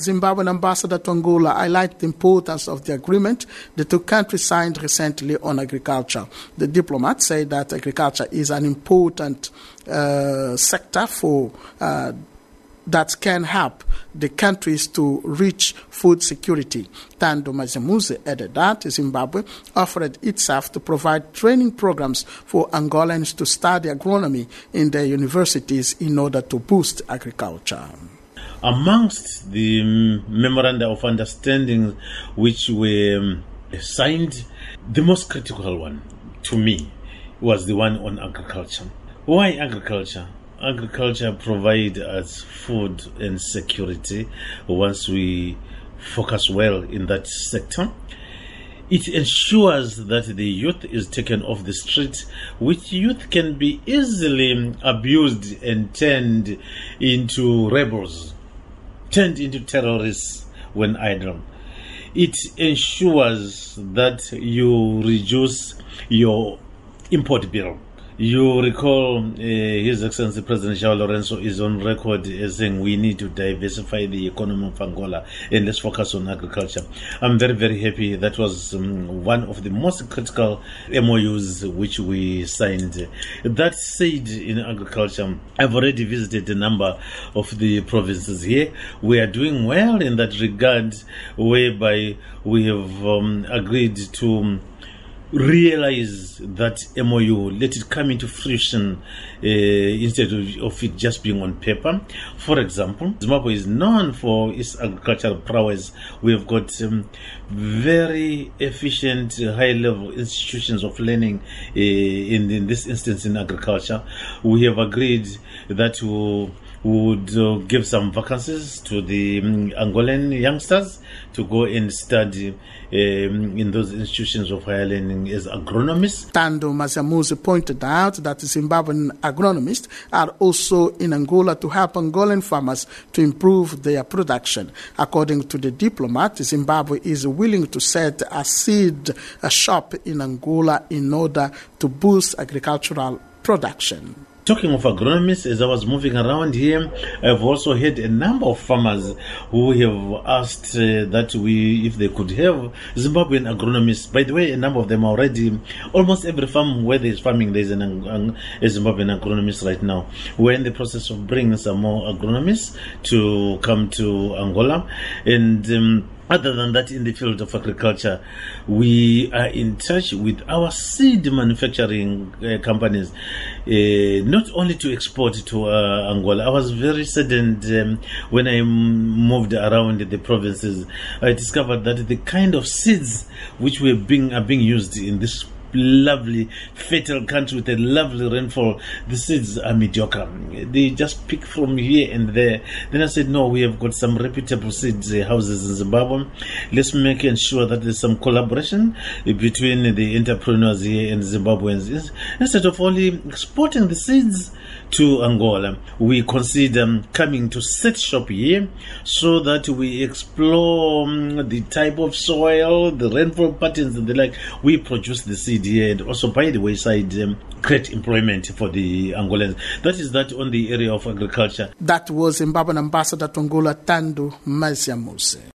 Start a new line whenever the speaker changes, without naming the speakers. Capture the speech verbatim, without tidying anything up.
Zimbabwean ambassador to Angola highlighted the importance of the agreement the two countries signed recently on agriculture. The diplomat said that agriculture is an important uh, sector for uh, that can help the countries to reach food security. Thando Mazamuse added that Zimbabwe offered itself to provide training programs for Angolans to study agronomy in their universities in order to boost agriculture.
Amongst the um, memoranda of understanding which were um, signed, the most critical one to me was the one on agriculture. Why agriculture? Agriculture provides us food and security once we focus well in that sector. It ensures that the youth is taken off the street, which youth can be easily abused and turned into rebels, turned into terrorists when idle. It ensures that you reduce your import bill. You recall uh, His Excellency President João Lourenço is on record as saying we need to diversify the economy of Angola and let's focus on agriculture. I'm very, very happy. That was um, one of the most critical M O Us which we signed. That said, in agriculture, I've already visited a number of the provinces here. We are doing well in that regard, whereby we have um, agreed to realize that M O U, let it come into fruition uh, instead of, of it just being on paper. For example, Zimbabwe is known for its agricultural prowess. We have got um, very efficient, uh, high-level institutions of learning uh, in, in this instance in agriculture. We have agreed that we would uh, give some vacancies to the um, Angolan youngsters to go and study um, in those institutions of higher learning as agronomists.
Thando Mazamuse pointed out that Zimbabwean agronomists are also in Angola to help Angolan farmers to improve their production. According to the diplomat, Zimbabwe is willing to set a seed a shop in Angola in order to boost agricultural production.
Talking of agronomists, as I was moving around here, I've also had a number of farmers who have asked uh, that we, if they could have Zimbabwean agronomists. By the way, a number of them are already, almost every farm where there is farming, there is an, an, a Zimbabwean agronomist right now. We're in the process of bringing some more agronomists to come to Angola. And um, other than that, in the field of agriculture, we are in touch with our seed manufacturing uh, companies, uh, not only to export to uh, Angola. I was very saddened um, when I moved around the provinces. I discovered that the kind of seeds which were being are being used in this lovely, fertile country with a lovely rainfall, the seeds are mediocre. They just pick from here and there. Then I said, no, we have got some reputable seeds uh, houses in Zimbabwe. Let's make ensure that there's some collaboration between the entrepreneurs here and Zimbabweans. Instead of only exporting the seeds to Angola, we consider coming to set shop here so that we explore um, the type of soil, the rainfall patterns and the like. We produce the seed here and also, by the wayside, um, create employment for the Angolans. That is that on the area of agriculture.
That was Zimbabwean ambassador to Angola, Thando Mazamuse.